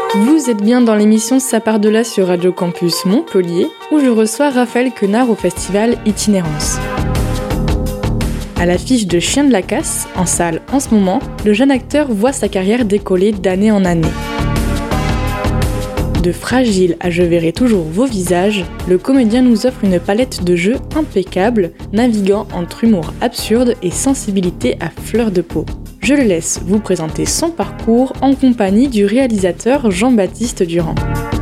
Vous êtes bien dans l'émission Ça part de là sur Radio Campus Montpellier, où je reçois Raphaël Quenard au festival Itinérance. À l'affiche de Chien de la Casse, en salle en ce moment, le jeune acteur voit sa carrière décoller d'année en année. De Fragile à Je verrai toujours vos visages, le comédien nous offre une palette de jeux impeccable, naviguant entre humour absurde et sensibilité à fleur de peau. Je le laisse vous présenter son parcours en compagnie du réalisateur Jean-Baptiste Durand.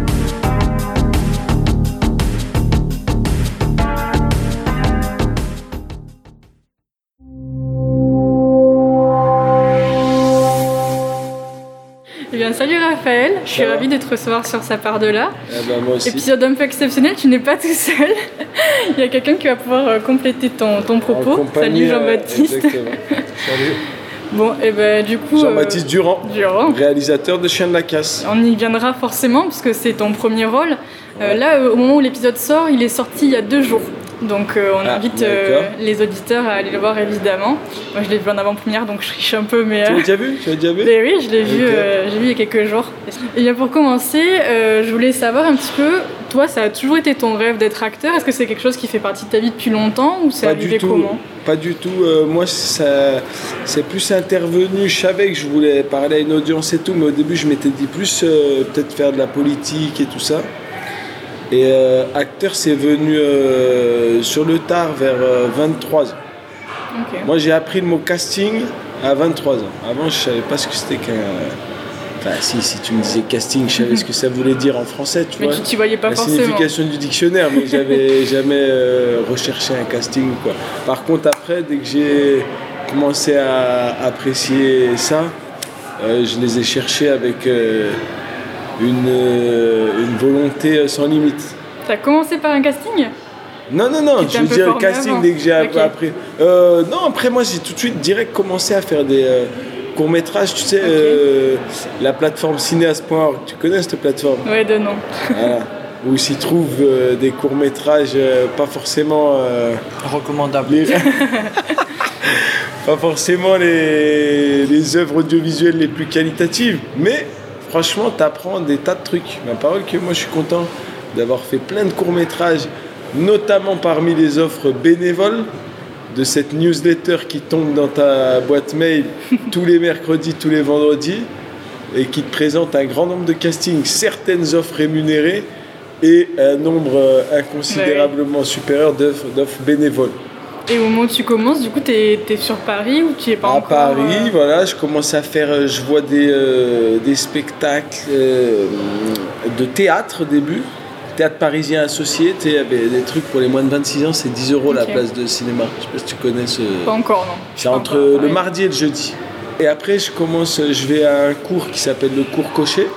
Eh bien, salut Raphaël, je suis ravie de te recevoir sur Ça part de là. Moi aussi. Épisode un peu exceptionnel, tu n'es pas tout seul. Il y a quelqu'un qui va pouvoir compléter ton propos. Salut Jean-Baptiste. Exactement. Salut. Bon, et ben du coup... Jean-Baptiste Durand, réalisateur de Chien de la Casse. On y viendra forcément, puisque c'est ton premier rôle. Là, au moment où l'épisode sort, il est sorti il y a 2 jours. Donc on invite les auditeurs à aller le voir évidemment. Moi je l'ai vu en avant-première donc je triche un peu mais... Tu l'as déjà vu? Mais oui, je l'ai vu, j'ai vu il y a quelques jours. Et bien pour commencer, je voulais savoir un petit peu, toi ça a toujours été ton rêve d'être acteur? Est-ce que c'est quelque chose qui fait partie de ta vie depuis longtemps ou c'est arrivé comment? Pas du tout, moi c'est plus intervenu, je savais que je voulais parler à une audience et tout, mais au début je m'étais dit plus peut-être faire de la politique et tout ça. Et acteur, c'est venu sur le tard, vers 23 ans. Okay. Moi, j'ai appris le mot casting à 23 ans. Avant, je ne savais pas ce que c'était qu'un... Enfin, si tu me disais casting, je savais ce que ça voulait dire en français, tu vois. Mais tu voyais pas forcément. La signification du dictionnaire, mais j'avais jamais recherché un casting, quoi. Par contre, après, dès que j'ai commencé à apprécier ça, je les ai cherchés avec... Une volonté sans limite. T'as commencé par un casting? Non, je veux dire le casting avant. Dès que j'ai appris. Non, après moi j'ai tout de suite direct commencé à faire des courts-métrages, tu sais, la plateforme cinéaste.org, tu connais cette plateforme? Ouais, de nom. Voilà. Où s'y trouvent des courts-métrages pas forcément... recommandables. Pas forcément les œuvres audiovisuelles les plus qualitatives, mais... Franchement, t'apprends des tas de trucs. Ma parole que moi, je suis content d'avoir fait plein de courts-métrages, notamment parmi les offres bénévoles de cette newsletter qui tombe dans ta boîte mail tous les mercredis, tous les vendredis, et qui te présente un grand nombre de castings, certaines offres rémunérées et un nombre inconsidérablement supérieur d'offres bénévoles. Et au moment où tu commences, du coup, t'es sur Paris ou tu es pas encore... À Paris, voilà, je commence à faire, je vois des spectacles de théâtre au début, théâtre parisien associé, il y avait des trucs pour les moins de 26 ans, c'est 10 € la place de cinéma. Je sais pas si tu connais ce... Pas encore, non. C'est entre le mardi et le jeudi. Et après, je vais à un cours qui s'appelle le cours Cochet.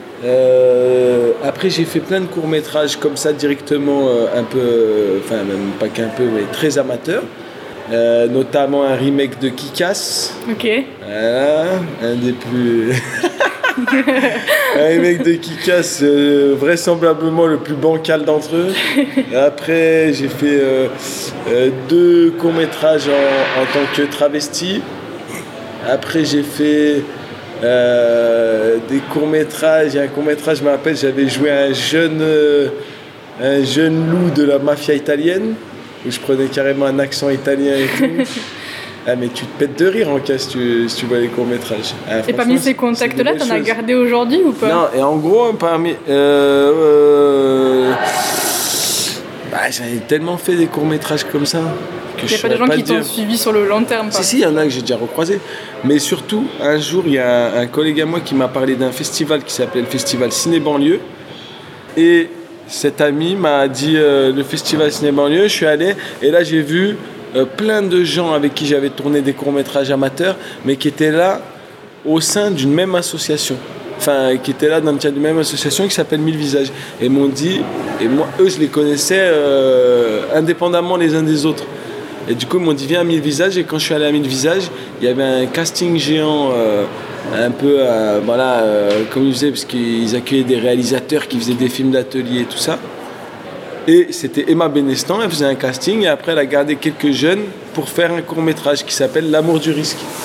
Après j'ai fait plein de courts-métrages comme ça directement un peu, enfin même pas qu'un peu mais très amateur, notamment un remake de Kick-Ass. Ok. Voilà, un des plus... un remake de Kick-Ass, vraisemblablement le plus bancal d'entre eux. Après j'ai fait 2 courts-métrages en tant que travesti. Après j'ai fait des courts-métrages, un court-métrage, je me rappelle, j'avais joué un jeune loup de la mafia italienne, où je prenais carrément un accent italien et tout. Ah mais tu te pètes de rire en cas si tu vois les courts-métrages. Ah, et parmi ces contacts-là, t'en as gardé aujourd'hui ou pas? Non, et en gros, parmi... j'avais tellement fait des courts-métrages comme ça. Il n'y a pas de gens qui t'ont suivi sur le long terme? Si, il y en a que j'ai déjà recroisé. Mais surtout, un jour, il y a un collègue à moi qui m'a parlé d'un festival qui s'appelait le Festival Ciné-Banlieue. Et cet ami m'a dit le Festival Ciné-Banlieue, je suis allé, et là j'ai vu plein de gens avec qui j'avais tourné des courts-métrages amateurs, mais qui étaient là au sein d'une même association. Enfin, qui étaient là dans le cadre d'une même association qui s'appelle 1000 Visages. Et m'ont dit, et moi, eux, je les connaissais indépendamment les uns des autres. Et du coup, ils m'ont dit viens à 1000 Visages. Et quand je suis allé à 1000 Visages, il y avait un casting géant, un peu, comme ils faisaient, parce qu'ils accueillaient des réalisateurs qui faisaient des films d'atelier et tout ça. Et c'était Emma Benestan, elle faisait un casting. Et après, elle a gardé quelques jeunes pour faire un court-métrage qui s'appelle L'amour du risque.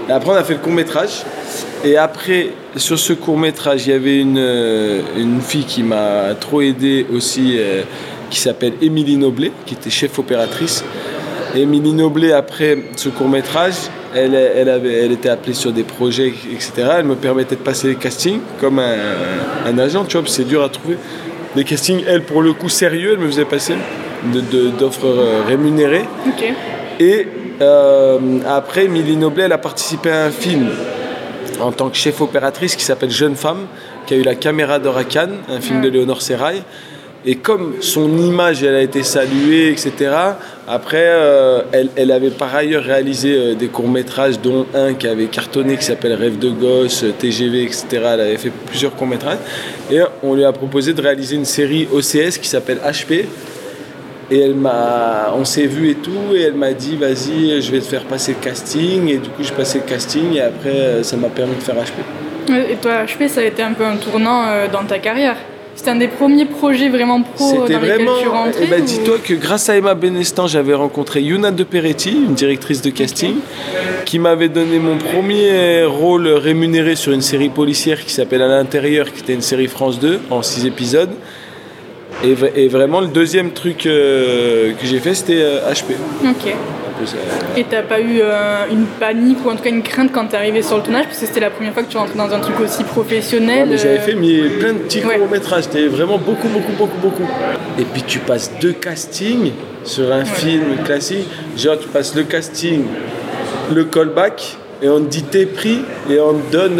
Et après, on a fait le court-métrage. Et après, sur ce court-métrage, il y avait une fille qui m'a trop aidé aussi, qui s'appelle Émilie Noblet, qui était chef opératrice. Et Émilie Noblet, après ce court-métrage, elle était appelée sur des projets, etc. Elle me permettait de passer les castings comme un agent, tu vois, c'est dur à trouver. Des castings, elle, pour le coup, sérieux, elle me faisait passer d'offres rémunérées. Ok. Et après, Émilie Noblet, elle a participé à un film en tant que chef opératrice qui s'appelle Jeune Femme, qui a eu la caméra d'or à Cannes, un film de Léonore Serrail. Et comme son image, elle a été saluée, etc., après, elle avait par ailleurs réalisé des courts-métrages, dont un qui avait cartonné, qui s'appelle Rêve de gosse, TGV, etc. Elle avait fait plusieurs courts-métrages. Et on lui a proposé de réaliser une série OCS qui s'appelle HP. Et on s'est vu et tout, et elle m'a dit, vas-y, je vais te faire passer le casting. Et du coup, je passais le casting, et après, ça m'a permis de faire HP. Et toi, HP, ça a été un peu un tournant dans ta carrière. C'était un des premiers projets vraiment pro dans lesquels tu rentrais. Dis-toi que grâce à Emma Benestan, j'avais rencontré Yuna De Peretti, une directrice de casting, qui m'avait donné mon premier rôle rémunéré sur une série policière qui s'appelle À l'intérieur, qui était une série France 2 en 6 épisodes. Et vraiment, le deuxième truc que j'ai fait, c'était HP. Ok. Et t'as pas eu une panique ou en tout cas une crainte quand t'es arrivé sur le tournage, parce que c'était la première fois que tu rentrais dans un truc aussi professionnel? Ouais, j'avais fait plein de petits courts-métrages, c'était vraiment beaucoup. Et puis tu passes 2 castings sur un film classique, genre tu passes le casting, le callback, et on te dit t'es pris, et on te donne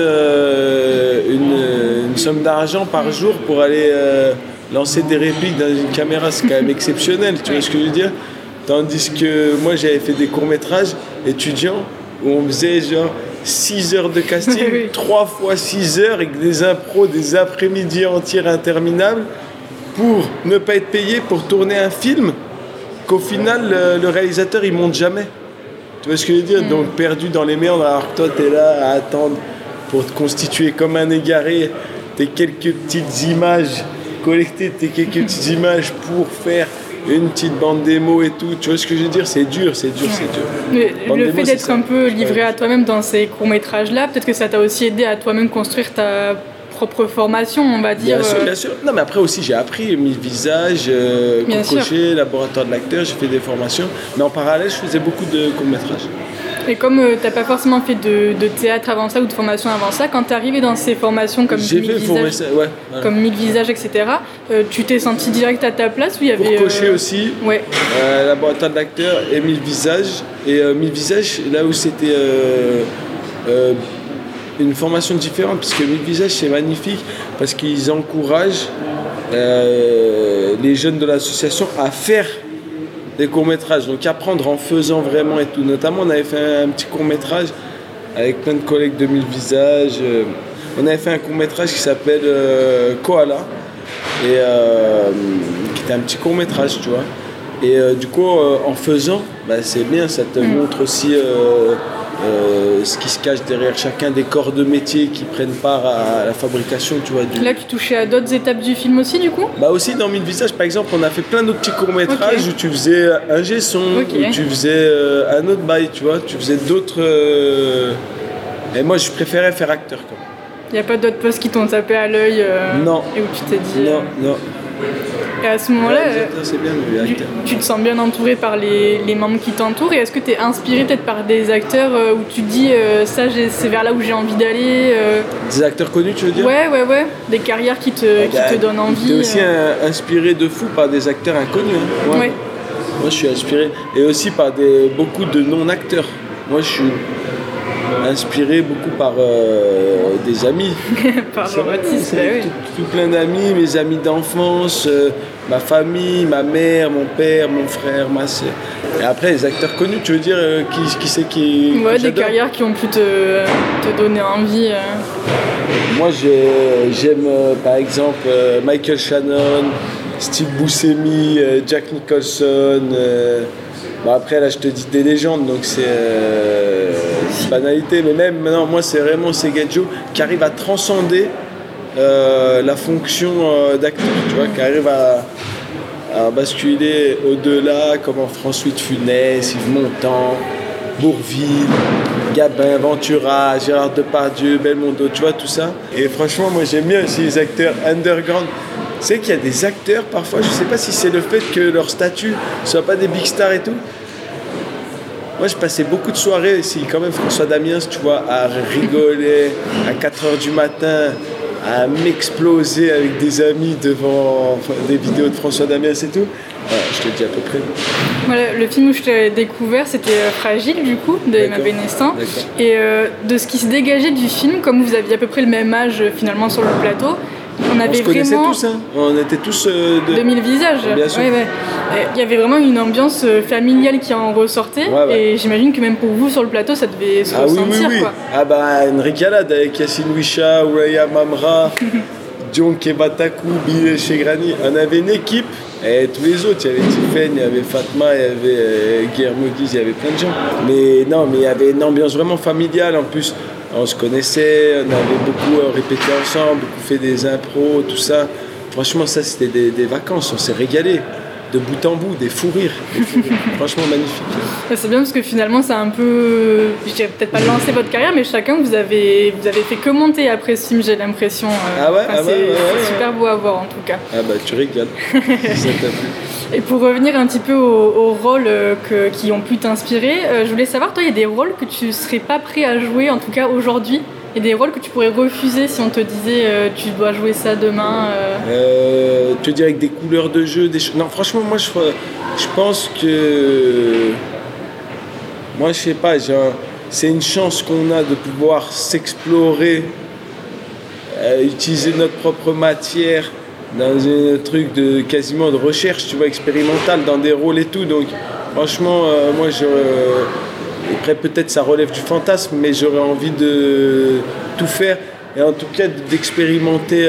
une somme d'argent par jour pour aller lancer des répliques dans une caméra. C'est quand même exceptionnel, tu vois ce que je veux dire? Tandis que moi j'avais fait des courts-métrages étudiants où on faisait genre 6 heures de casting, 3 fois 6 heures avec des impros, des après-midi entières interminables pour ne pas être payé pour tourner un film qu'au final le réalisateur il monte jamais. Tu vois ce que je veux dire? Donc perdu dans les méandres, alors que toi t'es là à attendre pour te constituer comme un égaré, tes quelques petites images, collecter tes quelques petites images pour faire une petite bande démo et tout, tu vois ce que je veux dire? C'est dur. Mais le fait d'être un peu livré à toi-même dans ces courts-métrages-là, peut-être que ça t'a aussi aidé à toi-même construire ta propre formation, on va dire. Bien sûr. Non, mais après aussi, j'ai appris 1000 visages, cocher, laboratoire de l'acteur, j'ai fait des formations. Mais en parallèle, je faisais beaucoup de courts-métrages. Et comme t'as pas forcément fait de théâtre avant ça ou de formation avant ça, quand t'es arrivé dans ces formations comme 1000 visages, comme 1000 visages, etc., tu t'es senti direct à ta place ou il y avait... Pour cocher aussi, laboratoire de l'acteur et 1000 visages. Et 1000 visages, là où c'était une formation différente, parce que 1000 visages c'est magnifique, parce qu'ils encouragent les jeunes de l'association à faire des courts-métrages, donc apprendre en faisant vraiment et tout. Notamment, on avait fait un petit court-métrage avec plein de collègues de 1000 visages. On avait fait un court-métrage qui s'appelle Koala, et qui était un petit court-métrage, tu vois. Et du coup, en faisant, c'est bien, ça te montre aussi ce qui se cache derrière chacun des corps de métier qui prennent part à la fabrication, tu vois. Là, tu touchais à d'autres étapes du film aussi, du coup? Aussi dans 1000 visages, par exemple, on a fait plein d'autres petits courts-métrages où tu faisais un G-son, où tu faisais un autre bail, tu vois, tu faisais d'autres... Et moi, je préférais faire acteur, quoi. Il n'y a pas d'autres postes qui t'ont tapé à l'œil Non. Et où tu t'es dit... Non. Et à ce moment-là, c'est bien, tu te sens bien entouré par les membres qui t'entourent, et est-ce que tu es inspiré peut-être par des acteurs où tu te dis ça, c'est vers là où j'ai envie d'aller Des acteurs connus, tu veux dire? Ouais. Des carrières qui te donnent envie. Tu es aussi inspiré de fou par des acteurs inconnus. Hein. Ouais. Moi, je suis inspiré. Et aussi par beaucoup de non-acteurs. Moi, je suis inspiré beaucoup par des amis. Par Jean-Baptiste, oui. Tout plein d'amis, mes amis d'enfance, ma famille, ma mère, mon père, mon frère, ma soeur. Et après, les acteurs connus, tu veux dire, qui c'est qui... Ouais, des carrières qui ont pu te donner envie. Moi, j'aime par exemple Michael Shannon, Steve Buscemi, Jack Nicholson. Après, là, je te dis des légendes, donc c'est banalité. Mais même maintenant, moi, c'est vraiment Joe qui arrive à transcender la fonction d'acteur, tu vois, qui arrive à basculer au-delà, comme en François de Funès, Yves Montand, Bourvil, Gabin, Ventura, Gérard Depardieu, Belmondo, tu vois, tout ça. Et franchement, moi, j'aime bien aussi les acteurs underground. Tu sais qu'il y a des acteurs, parfois, je sais pas si c'est le fait que leur statut ne soit pas des big stars et tout. Moi, je passais beaucoup de soirées ici, quand même, François Damiens, tu vois, à rigoler à 4h du matin, à m'exploser avec des amis devant des vidéos de François Damiens et tout. Voilà, je te le dis à peu près. Voilà, le film où je t'ai découvert, c'était Fragile, du coup, de Emma Benestin. Et de ce qui se dégageait du film, comme vous aviez à peu près le même âge, finalement, sur le plateau, on se connaissait vraiment... tous, hein. On était tous... 2000 visages. Bien sûr. Ouais. Il y avait vraiment une ambiance familiale qui en ressortait. Ouais. Et j'imagine que même pour vous, sur le plateau, ça devait se ressentir, oui. Quoi. Ah bah, une régalade avec Yassine Wisha, Ouraya Mamra, Dion Kebatakou, Bilal Chegrani. On avait une équipe, et tous les autres, il y avait Tiffen, il y avait Fatma, il y avait Guillermo Guiz, il y avait plein de gens. Mais il y avait une ambiance vraiment familiale en plus. On se connaissait, on avait beaucoup répété ensemble, beaucoup fait des impros, tout ça. Franchement, ça, c'était des vacances, on s'est régalé. De bout en bout, des fous rires. Franchement, magnifique. C'est bien parce que finalement, ça a un peu... Je dirais peut-être pas lancé votre carrière, mais chacun, vous avez fait que monter après ce film, j'ai l'impression. C'est super beau à voir, en tout cas. Ah bah, tu rigoles. Ça t'a plu. Et pour revenir un petit peu aux rôles qui ont pu t'inspirer, je voulais savoir, toi, il y a des rôles que tu serais pas prêt à jouer, en tout cas aujourd'hui, et des rôles que tu pourrais refuser si on te disait tu dois jouer ça demain Tu veux dire avec des couleurs de jeu, des choses... Non, franchement, moi, je pense que... Moi, je sais pas, c'est une chance qu'on a de pouvoir s'explorer, utiliser notre propre matière, dans un truc de quasiment de recherche, tu vois, expérimentale, dans des rôles et tout. Donc, franchement, moi, après, peut-être ça relève du fantasme, mais j'aurais envie de tout faire. Et en tout cas, d'expérimenter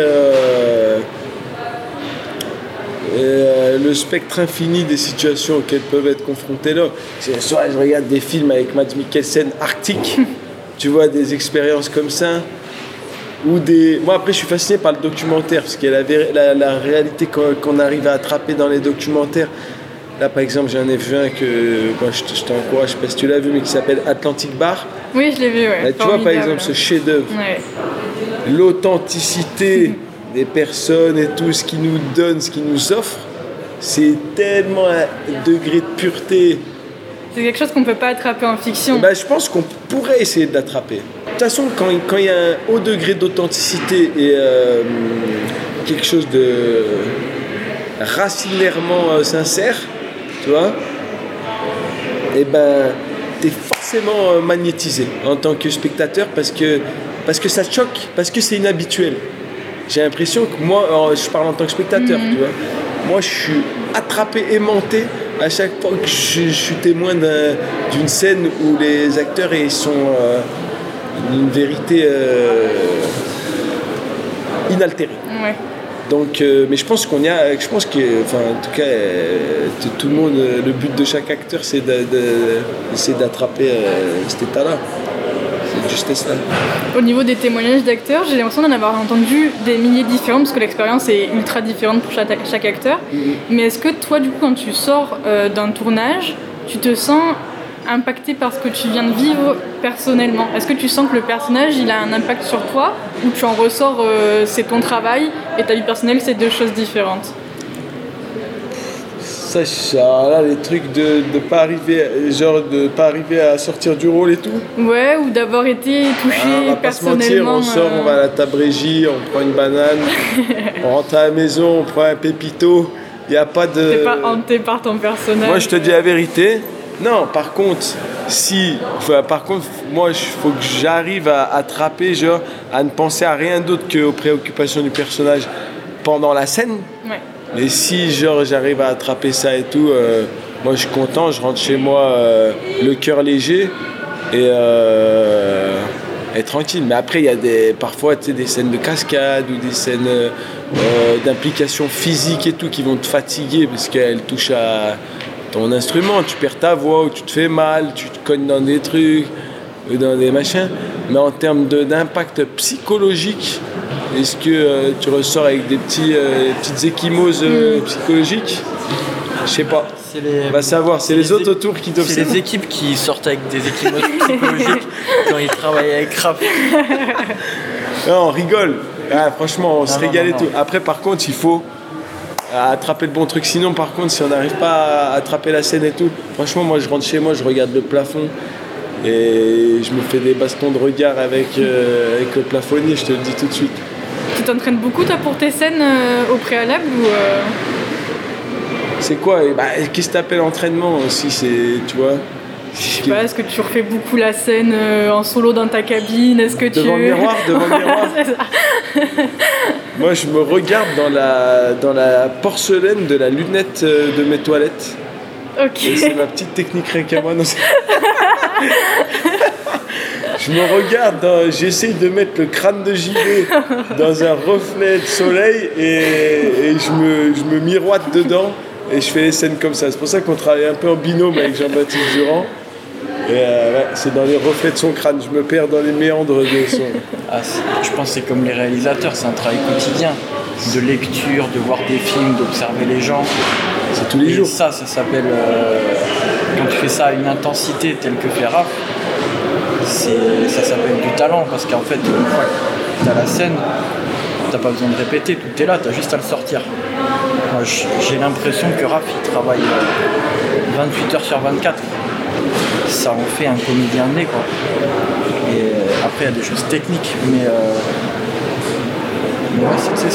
le spectre infini des situations auxquelles peuvent être confrontés là. Soit je regarde des films avec Mads Mikkelsen, Arctique, tu vois, des expériences comme ça. Moi après je suis fasciné par le documentaire parce qu'il y a la réalité qu'on arrive à attraper dans les documentaires. Là par exemple j'en ai vu un que moi, je t'encourage, je sais pas si tu l'as vu, mais qui s'appelle Atlantic Bar. Oui, je l'ai vu, ouais. Là, tu vois par exemple ce chef-d'œuvre, l'authenticité des personnes et tout, ce qu'ils nous donnent, ce qu'ils nous offrent, c'est tellement un degré de pureté. C'est quelque chose qu'on ne peut pas attraper en fiction. Je pense qu'on pourrait essayer de l'attraper. De toute façon, quand il y a un haut degré d'authenticité et quelque chose de racinairement sincère, tu vois, t'es forcément magnétisé en tant que spectateur parce que ça te choque, parce que c'est inhabituel. J'ai l'impression que moi, je parle en tant que spectateur, tu vois, moi je suis attrapé, aimanté à chaque fois que je suis témoin d'une scène où les acteurs ils sont d'une vérité inaltérée. Ouais. Donc, mais je pense que, en tout cas, tout le monde, le but de chaque acteur, c'est d'essayer d'attraper cet état-là. C'est juste ça. Au niveau des témoignages d'acteurs, j'ai l'impression d'en avoir entendu des milliers différents, parce que l'expérience est ultra différente pour chaque acteur. Mais est-ce que toi, du coup, quand tu sors d'un tournage, tu te sens impacté par ce que tu viens de vivre personnellement? Est-ce que tu sens que le personnage il a un impact sur toi, ou tu en ressors c'est ton travail et ta vie personnelle c'est deux choses différentes? Ça, là, les trucs de pas arriver à sortir du rôle et tout. Ouais, ou d'avoir été touché on va personnellement. Pas se mentir, on sort, on va à la Tabrégie, on prend une banane, on rentre à la maison, on prend un pépito. Il n'y a pas de... T'es pas hanté par ton personnage. Moi, je te dis la vérité. Non, par contre, moi, il faut que j'arrive à attraper, à ne penser à rien d'autre qu'aux préoccupations du personnage pendant la scène. Ouais. Mais si, j'arrive à attraper ça et tout, moi, je suis content, je rentre chez moi le cœur léger et tranquille. Mais après, il y a parfois des scènes de cascade ou des scènes d'implication physique et tout qui vont te fatiguer parce qu'elles touchent à ton instrument, tu perds ta voix, ou tu te fais mal, tu te cognes dans des trucs, ou dans des machins. Mais en termes d'impact psychologique, est-ce que tu ressors avec des petites échymoses psychologiques? Je sais pas. On va savoir, c'est les autres autour qui doivent savoir. C'est les équipes qui sortent avec des équipes psychologiques quand ils travaillent avec Raph. Non, on rigole. Ah, franchement, on se régale et tout. Après, par contre, il faut attraper le bon truc. Sinon, par contre, si on n'arrive pas à attraper la scène et tout, franchement, moi, je rentre chez moi, je regarde le plafond et je me fais des bastons de regard avec le plafonnier, je te le dis tout de suite. Tu t'entraînes beaucoup, toi, pour tes scènes au préalable ou C'est quoi qu'est-ce que t'appelles entraînement aussi, tu vois? Je sais pas, est-ce que tu refais beaucoup la scène en solo dans ta cabine? Est-ce que devant le miroir. C'est ça. Moi, je me regarde dans la porcelaine de la lunette de mes toilettes. Ok. Et c'est ma petite technique rien qu'à moi. Je me regarde, j'essaye de mettre le crâne de gilet dans un reflet de soleil et je me miroite dedans et je fais les scènes comme ça. C'est pour ça qu'on travaille un peu en binôme avec Jean-Baptiste Durand. Et c'est dans les reflets de son crâne, je me perds dans les méandres de son... Je pense que c'est comme les réalisateurs, c'est un travail quotidien, de lecture, de voir des films, d'observer les gens. C'est tous les jours. Ça s'appelle, quand tu fais ça à une intensité telle que fait Raph, ça s'appelle du talent, parce qu'en fait, une fois que tu as la scène, t'as pas besoin de répéter, tout est là, t'as juste à le sortir. Moi, j'ai l'impression que Raph, il travaille 28 heures sur 24. Ça en fait un comédien né, quoi. Et après, il y a des choses techniques, mais ouais, c'est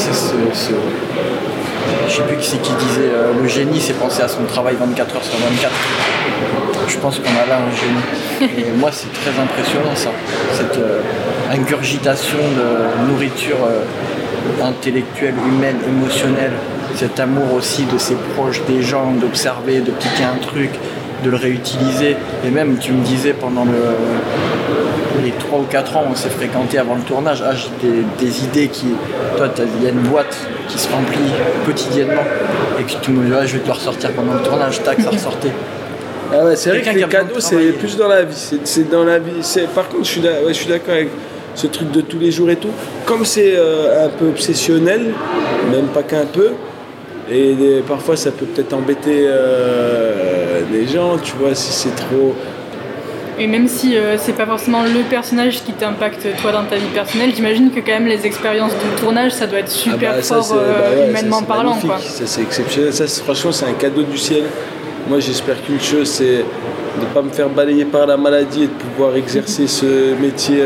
je sais plus qui c'est qui disait le génie, c'est penser à son travail 24 heures sur 24. Je pense qu'on a là un génie. Et moi, c'est très impressionnant, ça. Cette ingurgitation de nourriture intellectuelle, humaine, émotionnelle. Cet amour aussi de ses proches, des gens, d'observer, de piquer un truc, de le réutiliser. Et même, tu me disais, pendant les 3 ou 4 ans, on s'est fréquenté avant le tournage. J'ai des idées qui... Toi, il y a une boîte qui se remplit quotidiennement. Et que tu me dis, je vais te le ressortir pendant le tournage. Tac, ça ressortait. Ah ouais, c'est vrai que les cadeaux, c'est plus dans la vie. C'est dans la vie. Par contre, je suis d'accord avec ce truc de tous les jours et tout. Comme c'est un peu obsessionnel, même pas qu'un peu, et parfois ça peut peut-être embêter les gens, tu vois, si c'est trop... Et même si c'est pas forcément le personnage qui t'impacte toi dans ta vie personnelle, j'imagine que quand même les expériences de tournage, ça doit être super fort humainement parlant. Quoi. Ça c'est exceptionnel, franchement c'est un cadeau du ciel. Moi j'espère qu'une chose c'est de ne pas me faire balayer par la maladie et de pouvoir exercer ce métier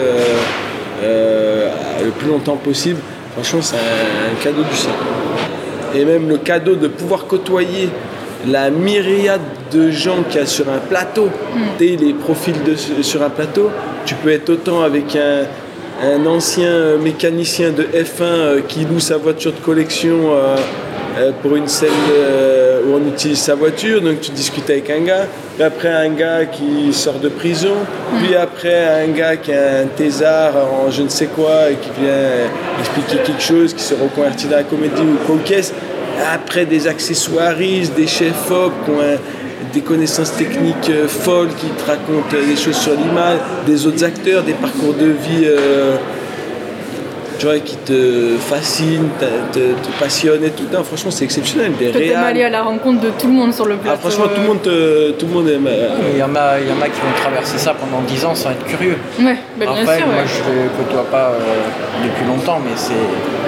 le plus longtemps possible. Franchement c'est un cadeau du ciel. Et même le cadeau de pouvoir côtoyer la myriade de gens qu'il y a sur un plateau, les profils sur un plateau, tu peux être autant avec un ancien mécanicien de F1 qui loue sa voiture de collection pour une scène où on utilise sa voiture, donc tu discutes avec un gars, puis après un gars qui sort de prison, puis après un gars qui a un thésard en je ne sais quoi et qui vient expliquer quelque chose, qui se reconvertit dans la comédie ou quoi qu'est-ce. Après des accessoiristes, des chefs-op qui ont des connaissances techniques folles, qui te racontent des choses sur l'image, des autres acteurs, des parcours de vie tu vois, qui te fascinent, te passionnent et tout. Non, franchement, c'est exceptionnel. Des réals. Tu peux aller à la rencontre de tout le monde sur le plateau. Franchement, tout le monde aime. Il y en a qui vont traverser ça pendant 10 ans sans être curieux. Ouais, bien après, sûr. Moi, je ne le côtoie pas depuis longtemps, mais c'est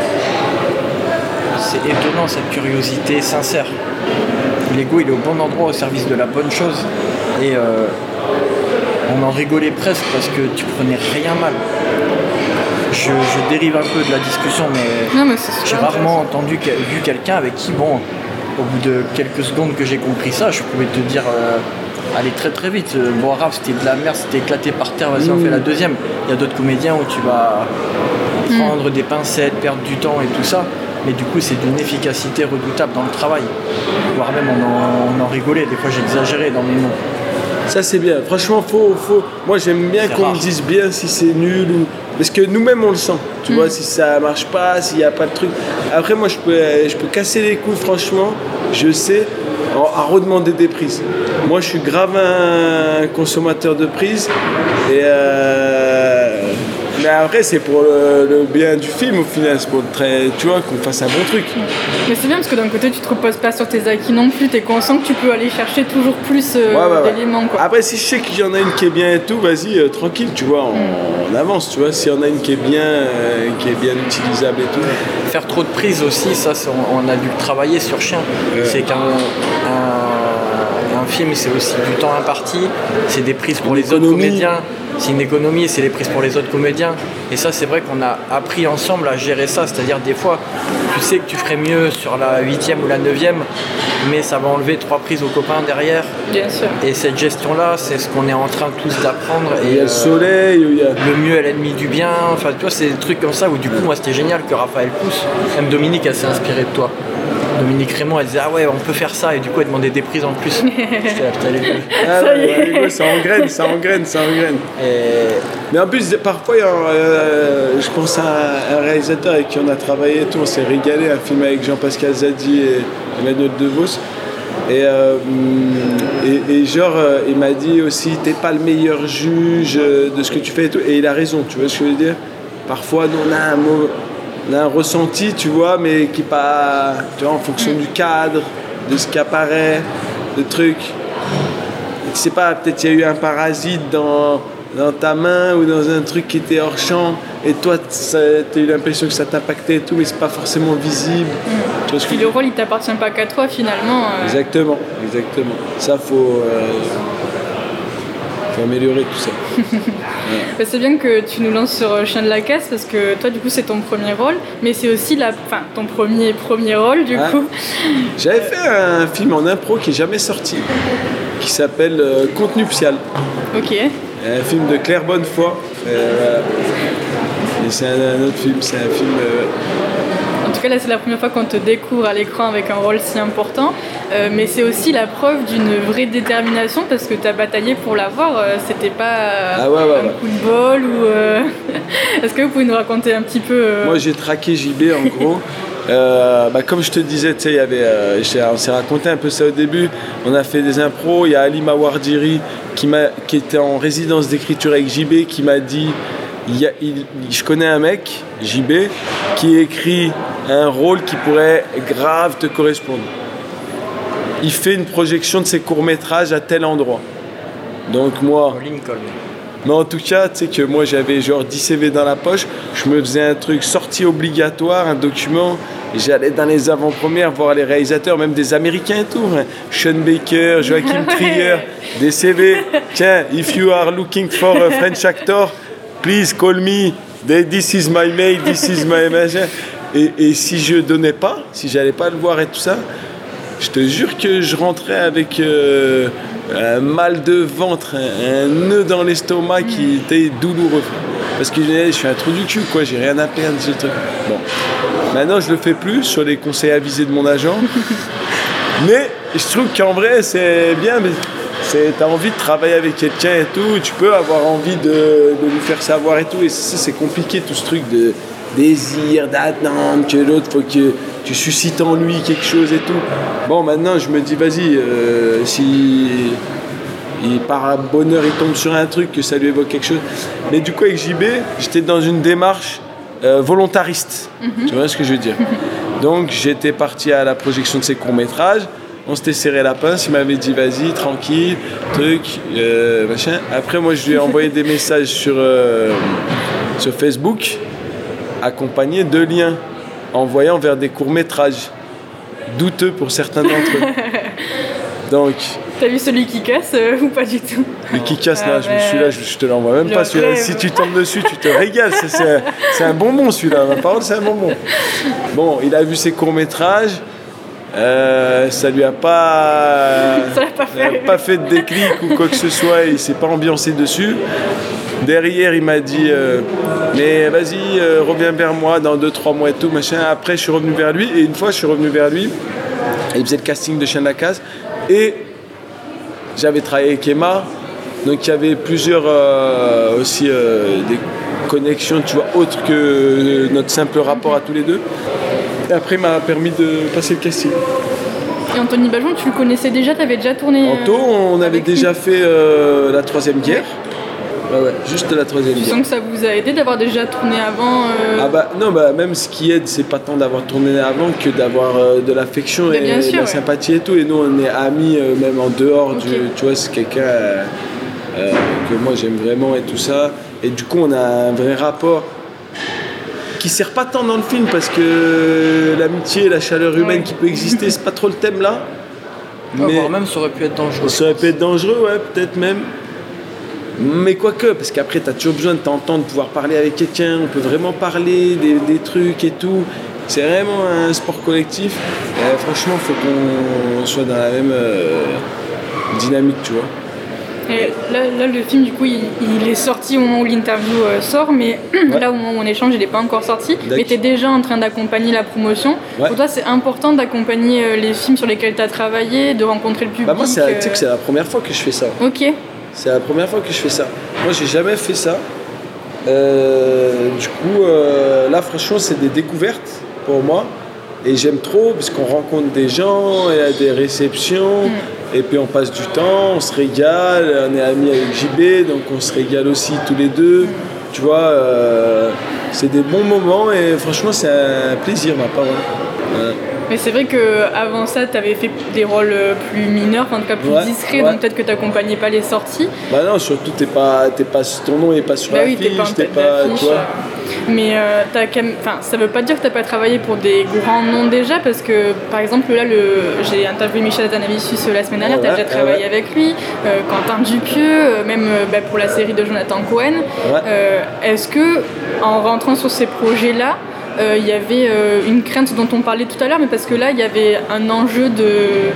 étonnant cette curiosité sincère. L'ego il est au bon endroit au service de la bonne chose et on en rigolait presque parce que tu prenais rien mal. Je dérive un peu de la discussion mais j'ai rarement vu quelqu'un avec qui au bout de quelques secondes que j'ai compris ça je pouvais te dire allez très très vite, bon Raph c'était de la merde, c'était éclaté par terre, vas-y on fait la deuxième. Il y a d'autres comédiens où tu vas prendre des pincettes, perdre du temps et tout ça. Mais du coup, c'est d'une efficacité redoutable dans le travail. Voire même, on en rigolait. Des fois, j'exagérais dans mes mots. Ça, c'est bien. Franchement, moi, j'aime bien qu'on me dise bien si c'est nul. Parce que nous-mêmes, on le sent. Tu vois, si ça marche pas, s'il n'y a pas de truc. Après, moi, je peux casser les couilles, franchement. Je sais, à redemander des prises. Moi, je suis grave un consommateur de prises. Et Mais après, c'est pour le bien du film au final, c'est pour tu vois, qu'on fasse un bon truc. Mais c'est bien parce que d'un côté, tu te reposes pas sur tes acquis non plus, t'es conscient que tu peux aller chercher toujours plus d'éléments. Quoi. Après, si je sais qu'il y en a une qui est bien et tout, vas-y, tranquille, tu vois, on avance, tu vois. S'il y en a une qui est bien utilisable et tout. Faire trop de prises aussi, ça, on a dû travailler sur Chien. C'est qu'un film, c'est aussi du temps imparti, c'est des prises pour les autres comédiens, c'est une économie, c'est les prises pour les autres comédiens. Et ça, c'est vrai qu'on a appris ensemble à gérer ça, c'est-à-dire des fois, tu sais que tu ferais mieux sur la 8e ou la 9e, mais ça va enlever 3 prises aux copains derrière. Bien sûr. Et cette gestion-là, c'est ce qu'on est en train tous d'apprendre. Il y a le soleil, il y a... Le mieux est l'ennemi du bien, enfin tu vois, c'est des trucs comme ça où du coup, moi, c'était génial que Raphaël pousse. Même Dominique, elle s'est inspirée de toi. Dominique Raymond, elle disait ah ouais on peut faire ça et du coup elle demandait des prises en plus. Ça engraine. Mais en plus parfois je pense à un réalisateur avec qui on a travaillé et tout, on s'est régalé, un film avec Jean-Pascal Zadi et Emmanuel DeVos et genre il m'a dit aussi t'es pas le meilleur juge de ce que tu fais et tout, et il a raison, tu vois ce que je veux dire. Parfois nous, on a un ressenti, tu vois, mais qui n'est pas, tu vois, en fonction du cadre, de ce qui apparaît, de trucs. Tu sais pas, peut-être il y a eu un parasite dans ta main ou dans un truc qui était hors champ, et toi, tu as eu l'impression que ça t'impactait et tout, mais c'est pas forcément visible. Tu vois ce que le rôle, il t'appartient pas qu'à toi, finalement. Exactement. Ça, faut améliorer tout ça. Ouais. C'est bien que tu nous lances sur Chien de la Casse parce que toi du coup c'est ton premier rôle, mais c'est aussi ton premier rôle du coup. J'avais fait un film en impro qui n'est jamais sorti, qui s'appelle Conte nuptial. Ok. Un film de Claire Bonnefoy. Et c'est un autre film, c'est un film... En tout cas, là, c'est la première fois qu'on te découvre à l'écran avec un rôle si important. Mais c'est aussi la preuve d'une vraie détermination parce que tu as bataillé pour l'avoir. C'était pas un coup de bol ou... Est-ce que vous pouvez nous raconter un petit peu Moi, j'ai traqué JB en gros. Comme je te disais, tu sais, on s'est raconté un peu ça au début. On a fait des impros. Il y a Ali Mawardiri qui était en résidence d'écriture avec JB qui m'a dit... je connais un mec, JB, qui écrit un rôle qui pourrait grave te correspondre. Il fait une projection de ses courts-métrages à tel endroit. Donc moi... Lincoln. Mais en tout cas, tu sais que moi j'avais genre 10 CV dans la poche, je me faisais un truc sortie obligatoire, un document, et j'allais dans les avant-premières voir les réalisateurs, même des Américains et tout, hein. Sean Baker, Joachim Trier, des CV. Tiens, if you are looking for a French actor, please call me, this is my mail, this is my machin. Et si je donnais pas, si j'allais pas le voir et tout ça, je te jure que je rentrais avec un mal de ventre, un nœud dans l'estomac qui était douloureux. Parce que je suis un trou du cul, quoi, j'ai rien à perdre, ce truc. Bon, maintenant je le fais plus sur les conseils avisés de mon agent. Mais je trouve qu'en vrai c'est bien, mais t'as envie de travailler avec quelqu'un et tout, tu peux avoir envie de lui faire savoir et tout, et ça c'est compliqué tout ce truc de désir, d'attendre que l'autre, faut que tu suscites en lui quelque chose et tout. Bon, maintenant je me dis vas-y, si par bonheur il tombe sur un truc, que ça lui évoque quelque chose. Mais du coup avec JB, j'étais dans une démarche volontariste, tu vois ce que je veux dire. Donc j'étais parti à la projection de ses courts-métrages. On s'était serré la pince, il m'avait dit vas-y, tranquille, truc, machin. Après, moi, je lui ai envoyé des messages sur Facebook, accompagnés de liens, envoyant vers des courts-métrages, douteux pour certains d'entre eux. Donc... T'as vu celui qui casse ou pas du tout? Le qui casse, là, celui-là, je te l'envoie même pas. Celui-là, si tu tombes dessus, tu te régales. C'est un bonbon, celui-là. Ma parole, c'est un bonbon. Bon, il a vu ses courts-métrages. Ça lui a pas fait de déclic ou quoi que ce soit, il s'est pas ambiancé dessus. Derrière il m'a dit mais vas-y reviens vers moi dans 2-3 mois et tout machin. Après je suis revenu vers lui, et une fois je suis revenu vers lui, il faisait le casting de Chien de la Casse et j'avais travaillé avec Emma, donc il y avait plusieurs aussi des connexions, tu vois, autres que notre simple rapport à tous les deux. Et après, il m'a permis de passer le casting. Et Anthony Bajon, tu le connaissais déjà? Tu avais déjà tourné Anto, on avait déjà fait la Troisième Guerre. Ouais, juste la troisième Tu guerre. sens que ça vous a aidé d'avoir déjà tourné avant Ah bah non, même ce qui aide, c'est pas tant d'avoir tourné avant que d'avoir de l'affection Mais et bien sûr, de la ouais. sympathie et tout. Et nous, on est amis même en dehors Ok. tu vois, c'est quelqu'un que moi j'aime vraiment et tout ça. Et du coup, on a un vrai rapport qui sert pas tant dans le film parce que l'amitié, la chaleur humaine Ouais. qui peut exister, c'est pas trop le thème là. Voire même ça aurait pu être dangereux. Ça aurait pu être dangereux, ouais, peut-être même. Mais quoique, parce qu'après, tu as toujours besoin de t'entendre, de pouvoir parler avec quelqu'un, on peut vraiment parler des trucs et tout. C'est vraiment un sport collectif. Et franchement, il faut qu'on soit dans la même dynamique, tu vois. Et là, le film, du coup, il est sorti au moment où l'interview sort, mais là, au moment où on échange, il n'est pas encore sorti. Mais tu es déjà en train d'accompagner la promotion. Ouais. Pour toi, c'est important d'accompagner les films sur lesquels tu as travaillé, de rencontrer le public. Bah moi, tu sais que c'est la première fois que je fais ça. Ok. C'est la première fois que je fais ça. Moi, j'ai jamais fait ça. Du coup, là, franchement, c'est des découvertes pour moi. Et j'aime trop parce qu'on rencontre des gens, il y a des réceptions. Et puis on passe du temps, on se régale, on est amis avec JB, donc on se régale aussi tous les deux. Tu vois, c'est des bons moments et franchement, c'est un plaisir, ma parole. Ouais. Mais c'est vrai qu'avant ça, tu avais fait des rôles plus mineurs, enfin, en tout cas plus discrets, donc peut-être que tu n'accompagnais pas les sorties. Bah non, surtout ton nom n'est pas sur l'affiche, t'es pas en tête d'affiche. Mais ça veut pas dire que tu n'as pas travaillé pour des grands noms déjà, parce que par exemple là, j'ai interviewé Michel Hazanavicius la semaine dernière, tu as déjà travaillé avec lui, Quentin Dupieux, même pour la série de Jonathan Cohen. Est-ce que en rentrant sur ces projets-là, il y avait une crainte dont on parlait tout à l'heure, mais parce que là, il y avait un enjeu de...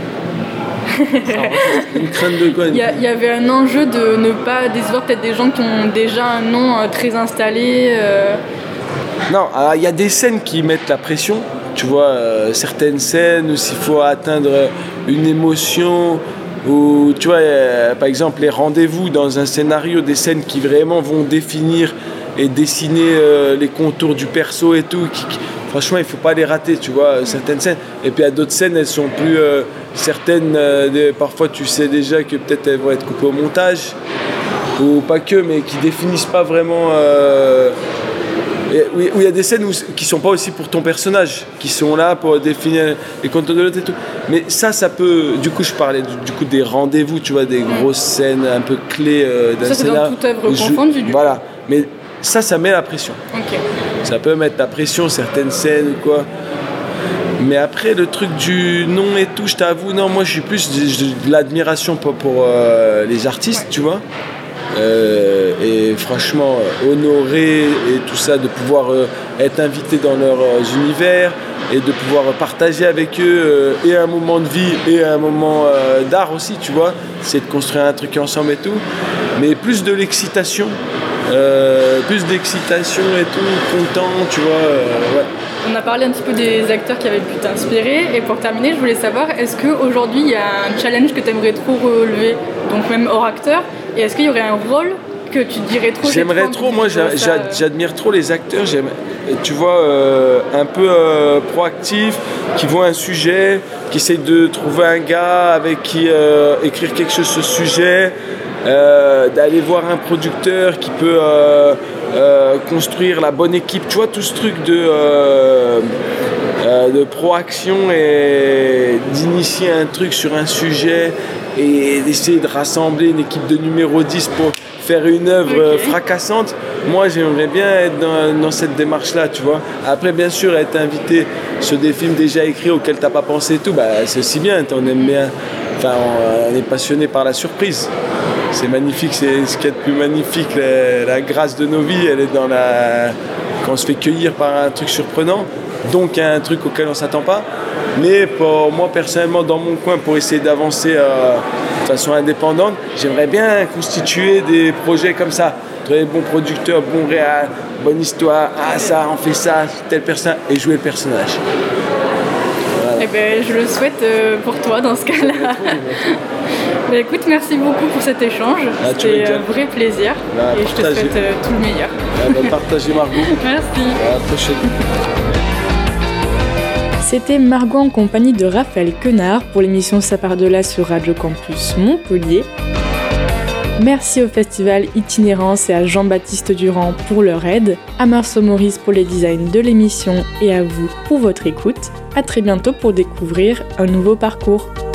Une crainte de quoi? Il y avait un enjeu de ne pas décevoir peut-être des gens qui ont déjà un nom très installé. Non, alors il y a des scènes qui mettent la pression. Tu vois, certaines scènes où s'il faut atteindre une émotion, ou tu vois, par exemple les rendez-vous dans un scénario, des scènes qui vraiment vont définir et dessiner les contours du perso et tout. Franchement, il ne faut pas les rater, tu vois, certaines scènes. Et puis il y a d'autres scènes, elles sont plus certaines. Parfois, tu sais déjà que peut-être elles vont être coupées au montage, ou pas que, mais qui définissent pas vraiment. Où il y a des scènes qui sont pas aussi pour ton personnage, qui sont là pour définir les contours de l'autre et tout. Mais ça peut. Du coup, je parlais du coup des rendez-vous, tu vois, des grosses scènes un peu clés d'un scénario. Ça, c'est dans toute œuvre confondue, du coup. Voilà. Mais ça met la pression. Ok. Ça peut mettre la pression, certaines scènes ou quoi. Mais après, le truc du nom et tout, je t'avoue, non, moi je suis plus de l'admiration pour les artistes, tu vois. Et franchement, honorer et tout ça, de pouvoir être invité dans leurs univers et de pouvoir partager avec eux et un moment de vie et un moment d'art aussi, tu vois. C'est de construire un truc ensemble et tout. Mais plus de l'excitation. Plus d'excitation et tout, content, tu vois. Ouais. On a parlé un petit peu des acteurs qui avaient pu t'inspirer, et pour terminer, je voulais savoir, est-ce qu'aujourd'hui il y a un challenge que tu aimerais trop relever, donc même hors acteur, et est-ce qu'il y aurait un rôle que tu dirais trop? J'aimerais trop, moi j'admire trop les acteurs, tu vois, un peu proactifs, qui voient un sujet, qui essayent de trouver un gars avec qui écrire quelque chose sur ce sujet. D'aller voir un producteur qui peut construire la bonne équipe, tu vois, tout ce truc de proaction et d'initier un truc sur un sujet et d'essayer de rassembler une équipe de numéro 10 pour faire une œuvre fracassante. Moi, j'aimerais bien être dans cette démarche-là, tu vois. Après, bien sûr, être invité sur des films déjà écrits auxquels tu n'as pas pensé et tout, c'est aussi bien, on aime bien. Enfin, on est passionné par la surprise. C'est magnifique, c'est ce qu'il y a de plus magnifique. La grâce de nos vies, elle est quand on se fait cueillir par un truc surprenant, donc un truc auquel on ne s'attend pas. Mais pour moi, personnellement, dans mon coin, pour essayer d'avancer de façon indépendante, j'aimerais bien constituer des projets comme ça. Trouver bon producteur, bon réal, bonne histoire, ça, on fait ça, telle personne, et jouer le personnage. Eh ben, je le souhaite pour toi dans ce cas-là. Écoute, merci beaucoup pour cet échange. C'était un vrai plaisir. Et je te souhaite tout le meilleur. Partagez Margot. Merci. À la prochaine. C'était Margot en compagnie de Raphaël Quenard pour l'émission Ça part de là sur Radio Campus Montpellier. Merci au festival Itinérance et à Jean-Baptiste Durand pour leur aide, à Marceau Maurice pour les designs de l'émission et à vous pour votre écoute. À très bientôt pour découvrir un nouveau parcours.